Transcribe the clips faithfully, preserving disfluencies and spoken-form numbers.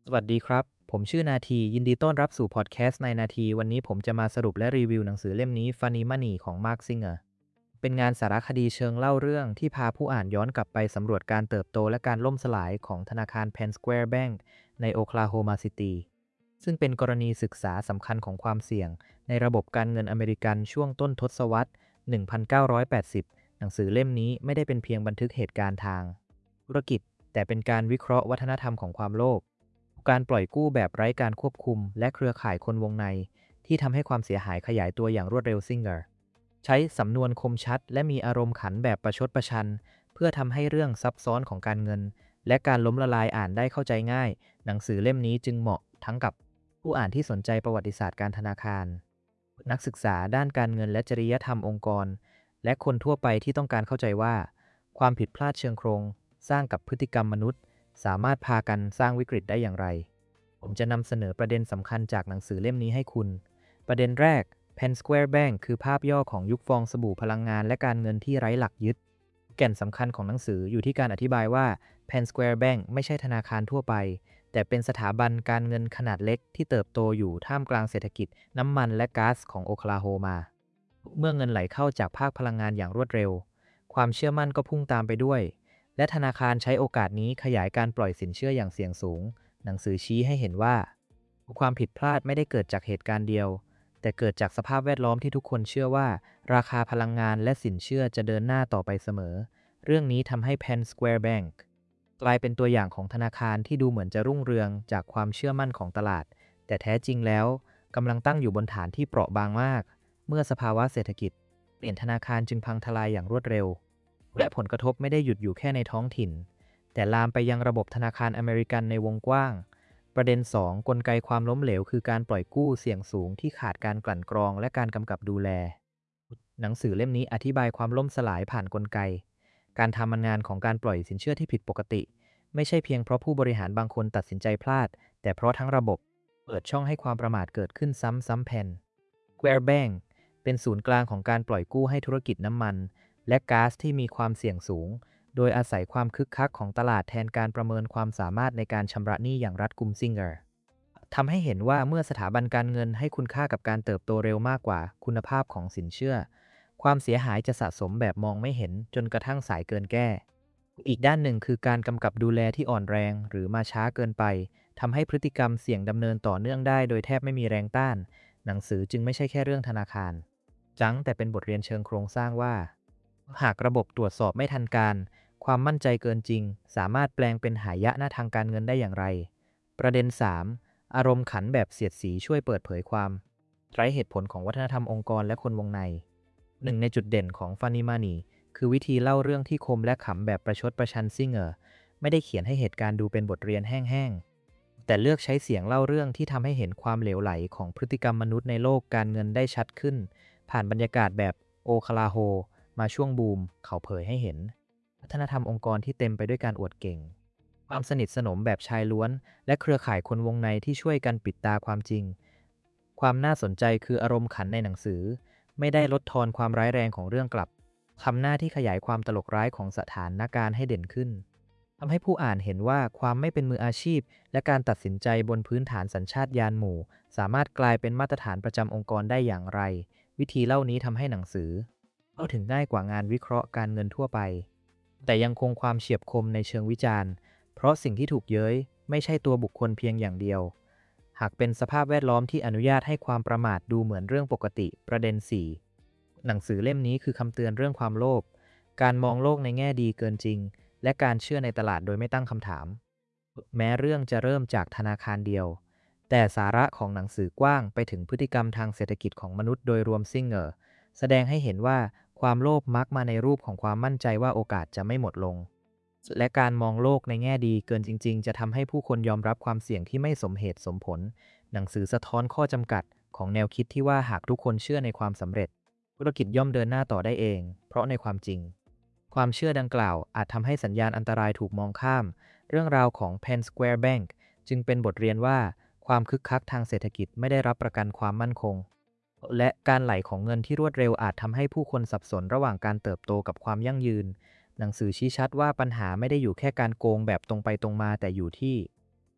สวัสดีครับ ผมชื่อนาทียินดีต้อนรับสู่พอดแคสต์ในนาทีวันนี้ผมจะมาสรุปและรีวิวหนังสือเล่มนี้ Funny Money ของ Mark Singer เป็นงานสารคดีเชิงเล่าเรื่องที่พาผู้อ่านย้อนกลับไปสำรวจการเติบโตและการล่มสลายของธนาคาร Penn Square Bank ในโอคลาโฮมาซิตี้ซึ่งเป็นกรณีศึกษาสำคัญของความเสี่ยงในระบบการเงินอเมริกันช่วงต้นทศวรรษ หนึ่งพันเก้าร้อยแปดสิบ หนังสือเล่มนี้ไม่ได้เป็นเพียงบันทึกเหตุการณ์ทางธุรกิจแต่เป็นการวิเคราะห์วัฒนธรรมของความโลภ การปล่อยกู้แบบไร้การควบคุมและเครือข่ายคนวงในที่ทำให้ความเสียหายขยายตัวอย่างรวดเร็วซิงเกอร์ใช้สำนวนคมชัดและมีอารมณ์ขันแบบประชดประชันเพื่อทำให้เรื่องซับซ้อนของการเงินและการล้มละลายอ่านได้เข้าใจง่ายหนังสือเล่มนี้จึงเหมาะทั้งกับผู้อ่านที่สนใจประวัติศาสตร์การธนาคารนักศึกษาด้านการเงินและจริยธรรมองค์กรและคนทั่วไปที่ต้องการเข้าใจว่าความผิดพลาดเชิงโครงสร้างกับพฤติกรรมมนุษย์สามารถพากันสร้างวิกฤตได้อย่างไร ผมจะนำเสนอประเด็นสำคัญจากหนังสือเล่มนี้ให้คุณ ประเด็นแรก Penn Square Bank คือภาพย่อของยุคฟองสบู่พลังงานและการเงินที่ไร้หลักยึด แก่นสำคัญของหนังสืออยู่ที่การอธิบายว่า Penn Square Bank ไม่ใช่ธนาคารทั่วไป แต่เป็นสถาบันการเงินขนาดเล็กที่เติบโตอยู่ท่ามกลางเศรษฐกิจน้ำมันและก๊าซของโอคลาโฮมา เมื่อเงินไหลเข้าจากภาคพลังงานอย่างรวดเร็ว ความเชื่อมั่นก็พุ่งตามไปด้วย และธนาคารใช้โอกาสนี้ขยายการปล่อยสินเชื่ออย่างเสี่ยงสูง หนังสือชี้ให้เห็นว่าความผิดพลาดไม่ได้เกิดจากเหตุการณ์เดียว แต่เกิดจากสภาพแวดล้อมที่ทุกคนเชื่อว่าราคาพลังงานและสินเชื่อจะเดินหน้าต่อไปเสมอ เรื่องนี้ทำให้ Penn Square Bank กลายเป็นตัวอย่างของธนาคารที่ดูเหมือนจะรุ่งเรืองจากความเชื่อมั่นของตลาด แต่แท้จริงแล้วกำลังตั้งอยู่บนฐานที่เปราะบางมาก เมื่อสภาวะเศรษฐกิจเปลี่ยนธนาคารจึงพังทลายอย่างรวดเร็ว และผลกระทบไม่ได้หยุดอยู่แค่ในท้องถิ่น แต่ลามไปยังระบบธนาคารอเมริกันในวงกว้าง ประเด็น สอง กลไกความล้มเหลวคือการปล่อยกู้เสี่ยงสูงที่ขาดการกลั่นกรองและการกำกับดูแล หนังสือเล่มนี้อธิบายความล่มสลายผ่านกลไก การทำงานของการปล่อยสินเชื่อที่ผิดปกติ ไม่ใช่เพียงเพราะผู้บริหารบางคนตัดสินใจพลาด แต่เพราะทั้งระบบเปิดช่องให้ความประมาทเกิดขึ้นซ้ำซ้ำแผ่น Square Bank เป็นศูนย์กลางของการปล่อยกู้ให้ธุรกิจน้ำมันและก๊าซที่มีความเสี่ยงสูง โดยอาศัยความคึกคักของตลาดแทนการประเมินความสามารถในการชำระหนี้อย่างรัดกุมซิงเกอร์ทำให้เห็นว่าเมื่อสถาบันการเงินให้คุณค่ากับการเติบโตเร็วมากกว่าคุณภาพของสินเชื่อความเสียหายจะสะสมแบบมองไม่เห็นจนกระทั่งสายเกินแก้อีกด้านหนึ่งคือการกำกับดูแลที่อ่อนแรงหรือมาช้าเกินไปทำให้พฤติกรรมเสี่ยงดำเนินต่อเนื่องได้โดยแทบไม่มีแรงต้านหนังสือจึงไม่ใช่แค่เรื่องธนาคารจังแต่เป็นบทเรียนเชิงโครงสร้างว่าหากระบบตรวจสอบไม่ทันการความมั่นใจเกินจริงสามารถแปลงเป็นหายนะทางการเงินได้อย่างไรประเด็น สาม อารมณ์ขันแบบเสียดสีช่วยเปิดเผยความไร้เหตุผลของวัฒนธรรมองค์กรและคนวงในหนึ่งในจุดเด่นของ Funny Money คือวิธีเล่าเรื่องที่คมและขำแบบประชดประชันซิงเกอร์ไม่ได้เขียนให้เหตุการณ์ดูเป็นบทเรียนแห้งๆแต่เลือกใช้เสียงเล่าเรื่องที่ทำให้เห็นความเหลวไหลของพฤติกรรมมนุษย์ในโลกการเงินได้ชัดขึ้นผ่านบรรยากาศแบบโอคลาโฮมาช่วงบูมเขาเผยให้เห็นวัฒนธรรมองค์กรที่เต็มไปด้วยการอวดเก่งความสนิทสนมแบบชายล้วนและเครือข่ายคนวงในที่ช่วยกันปิดตาความจริงความน่าสนใจคืออารมณ์ขันในหนังสือไม่ได้ลดทอนความร้ายแรงของเรื่องกลับทำหน้าที่ขยายความตลกร้ายของสถานการณ์ให้เด่นขึ้นทำให้ผู้อ่านเห็นว่าความไม่เป็นมืออาชีพและการตัดสินใจบนพื้นฐานสัญชาตญาณหมู่สามารถกลายเป็นมาตรฐานประจำองค์กรได้อย่างไรวิธีเล่านี้ทำให้หนังสือเข้าถึงง่ายกว่างานวิเคราะห์การเงินทั่วไปแต่ยังคงความเฉียบคมในเชิงวิจารณ์เพราะสิ่งที่ถูกเย้ยไม่ใช่ตัวบุคคลเพียงอย่างเดียวหากเป็นสภาพแวดล้อมที่อนุญาตให้ความประมาทดูเหมือนเรื่องปกติประเด็น สี่ หนังสือเล่มนี้คือคำเตือนเรื่องความโลภการมองโลกในแง่ดีเกินจริงและการเชื่อในตลาดโดยไม่ตั้งคำถามแม้เรื่องจะเริ่มจากธนาคารเดียวแต่สาระของหนังสือกว้างไปถึงพฤติกรรมทางเศรษฐกิจของมนุษย์โดยรวมซิงเกอร์แสดงให้เห็นว่าความโลภมักมาในรูปของความมั่นใจว่าโอกาสจะไม่หมดลงและการมองโลกในแง่ดีเกินจริงๆจะทำให้ผู้คนยอมรับความเสี่ยงที่ไม่สมเหตุสมผลหนังสือสะท้อนข้อจำกัดของแนวคิดที่ว่าหากทุกคนเชื่อในความสำเร็จธุรกิจย่อมเดินหน้าต่อได้เองเพราะในความจริงความเชื่อดังกล่าวอาจทำให้สัญญาณอันตรายถูกมองข้ามเรื่องราวของ Penn Square Bank จึงเป็นบทเรียนว่าความคึกคักทางเศรษฐกิจไม่ได้รับประกันความมั่นคงและการไหลของเงินที่รวดเร็วอาจทำให้ผู้คนสับสนระหว่างการเติบโตกับความยั่งยืนหนังสือชี้ชัดว่าปัญหาไม่ได้อยู่แค่การโกงแบบตรงไปตรงมาแต่อยู่ที่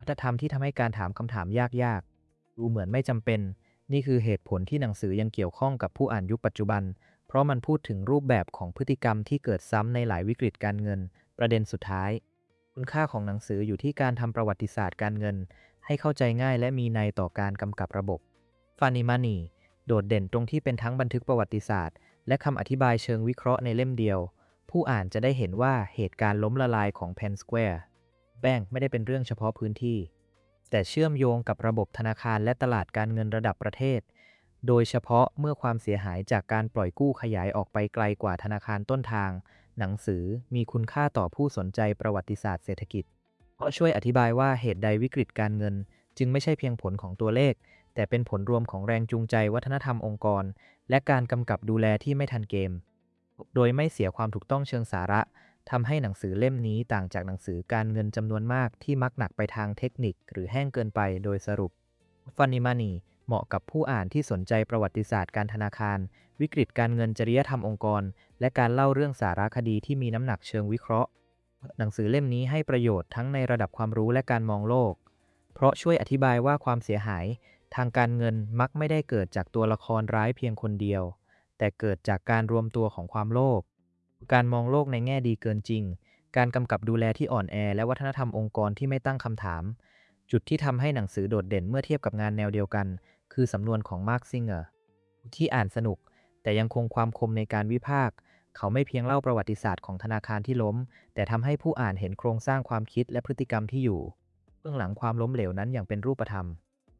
วัฒนธรรมที่ทำให้การถามคำถามยากๆดูเหมือนไม่จำเป็นนี่คือเหตุผลที่หนังสือยังเกี่ยวข้องกับผู้อ่านยุคปัจจุบันเพราะมันพูดถึงรูปแบบของพฤติกรรมที่เกิดซ้ำในหลายวิกฤตการเงินประเด็นสุดท้ายคุณค่าของหนังสืออยู่ที่การทำประวัติศาสตร์การเงินให้เข้าใจง่ายและมีนัยต่อการกำกับระบบ Funny Money โดดเด่นตรงที่เป็นทั้งบันทึกประวัติศาสตร์และคำอธิบายเชิงวิเคราะห์ในเล่มเดียวผู้อ่านจะได้เห็นว่าเหตุการณ์ล้มละลายของ Penn Square แบงก์ไม่ได้เป็นเรื่องเฉพาะพื้นที่แต่เชื่อมโยงกับระบบธนาคารและตลาดการเงินระดับประเทศโดยเฉพาะเมื่อความเสียหายจากการปล่อยกู้ขยายออกไปไกลกว่าธนาคารต้นทางหนังสือมีคุณค่าต่อผู้สนใจประวัติศาสตร์เศรษฐกิจเพราะช่วยอธิบายว่าเหตุใดวิกฤตการเงินจึงไม่ใช่เพียงผลของตัวเลขแต่เป็นผลรวมของแรงจูงใจวัฒนธรรมองค์กรและการกำกับดูแลที่ไม่ทันเกมโดยไม่เสียความถูกต้องเชิงสาระทำให้หนังสือเล่มนี้ต่างจากหนังสือการเงินจำนวนมากที่มักหนักไปทางเทคนิคหรือแห้งเกินไปโดยสรุป Funny Money เหมาะกับผู้อ่านที่สนใจประวัติศาสตร์การธนาคารวิกฤตการเงินจริยธรรมองค์กรและการเล่าเรื่องสารคดีที่มีน้ำหนักเชิงวิเคราะห์หนังสือเล่มนี้ให้ประโยชน์ทั้งในระดับความรู้และการมองโลกเพราะช่วยอธิบายว่าความเสียหายทางการเงินมักไม่ได้เกิดจากตัวละครร้ายเพียงคนเดียวแต่เกิดจากการรวมตัวของความโลภการมองโลกในแง่ดีเกินจริงการกำกับดูแลที่อ่อนแอและวัฒนธรรมองค์กรที่ไม่ตั้งคำถามจุดที่ทำให้หนังสือโดดเด่นเมื่อเทียบกับงานแนวเดียวกันคือสำนวนของมาร์คซิงเกอร์ที่อ่านสนุกแต่ยังคงความคมในการวิพากษ์เขาไม่เพียงเล่าประวัติศาสตร์ของธนาคารที่ล้มแต่ทำให้ผู้อ่านเห็นโครงสร้างความคิดและพฤติกรรมที่อยู่เบื้องหลังความล้มเหลวนั้นอย่างเป็นรูปธรรม